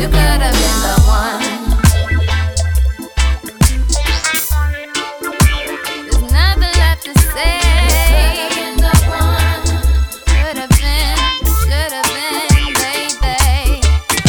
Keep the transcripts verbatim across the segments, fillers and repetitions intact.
you could have been the one. There's nothing left to say. You could have been the one. Could have been, should have been, baby.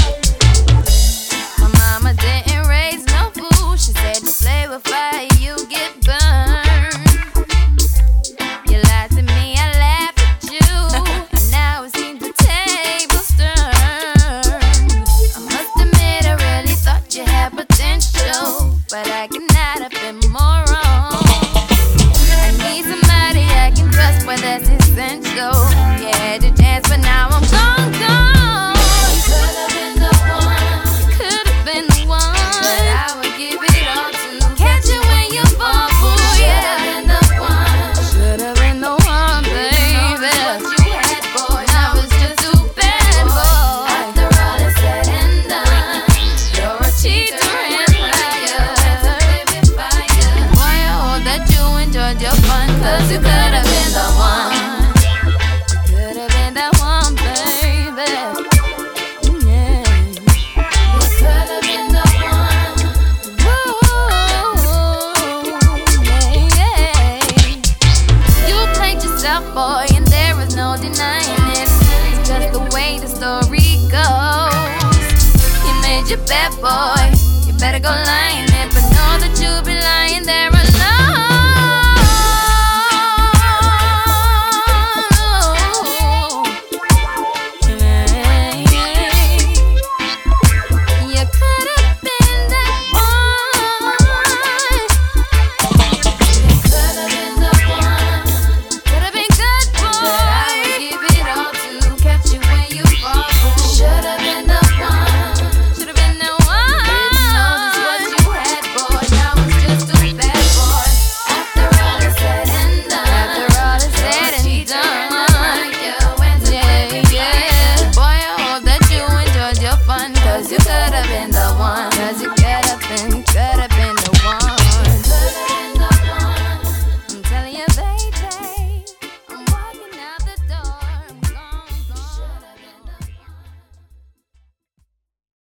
My mama didn't raise no fool. She said to play with fire, you get burned. You lied to me, I laughed at you, and now it seems the table's turned. I must admit I really thought you had potential, but I cannot have been more wrong. I need somebody I can trust, but that's essential. You had your chance, but now I'm gone, gone. You could have been the one. Could have been the one, but I would give it all to catch you when you fall, fool. Yeah, been the one. Should have been the one, baby. What you had, boy, I was just too bad, boy. After all is said and done, you're a cheater and liar. Boy, I hope that you enjoyed your fun, 'cause you could have been the one. You could have been that one, baby. Yeah. You could have been the one. Ooh, yeah, yeah. You played yourself, boy, and there is no denying it. It's just the way the story goes. You made your bet, boy. You better go lying